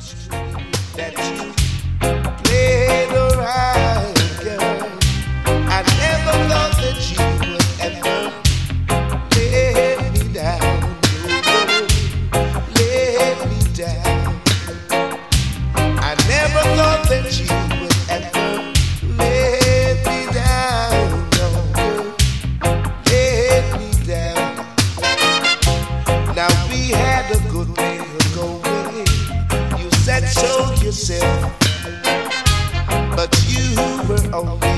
that you played around, girl. I never thought that you would ever let me down, let me down. I never thought that you would ever let me down, no, let me down. Now we had a good way of going. You said so yourself, but you were only